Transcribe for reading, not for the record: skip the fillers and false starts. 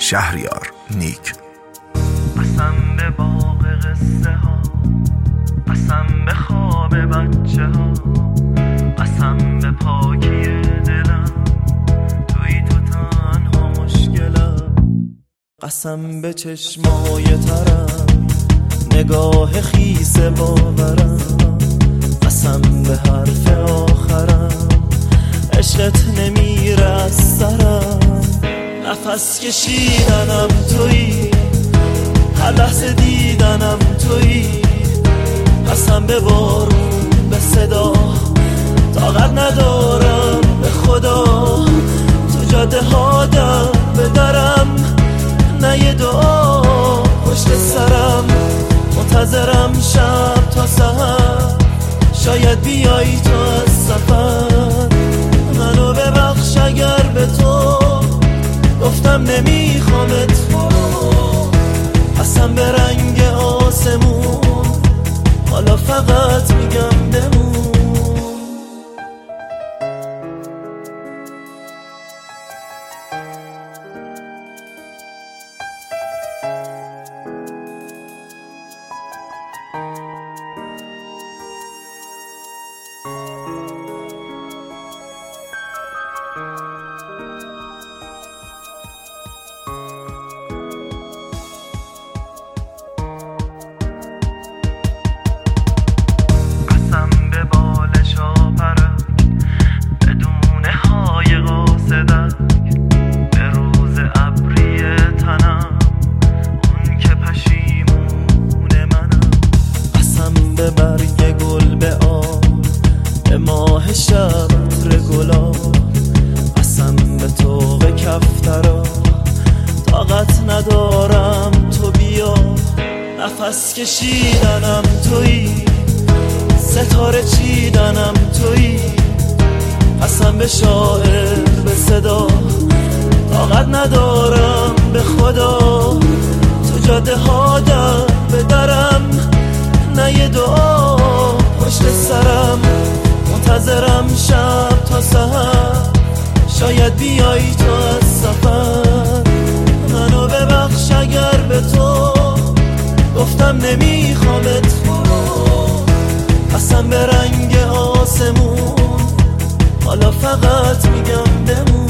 شهریار نیک. قسم به باغ قصه ها، قسم به خواب بچه ها، قسم به پاکی دلم، توی تو تنها مشکلم. قسم به چشمای ترم، نگاه خیس باورم، قسم به حرف آخرم، عشقت نمیره از سرم. نفس کشیدنم تویی، هر لحظه دیدنم تویی. قسم به بارون، به صدا، طاقت ندارم به خدا. تو جاده ها دم به درم، نه یه دعا پشت سرم. منتظرم شب تا سحر، شاید بیایی تو از سفر. منو ببخش اگر به تو گفتم نمیخوامت برو. قسم به رنگ آسمون، حالا فقط میگم بمون. برگ گل به آب، به ماه شب گلاب. قسم به طوق کفترا، طاقت ندارم تو بیا. نفس کشیدنم تویی، ستاره چیدنم تویی. قسم به شاعر، به صدا، طاقت ندارم به خدا. تو جاده ها در به درم، نه یه دعا پشت سرم. منتظرم شب تا سحر، شاید بیایی تو از سفر. منو ببخش اگر به تو گفتم نمیخوامت برو. قسم به رنگ آسمون، حالا فقط میگم بمون.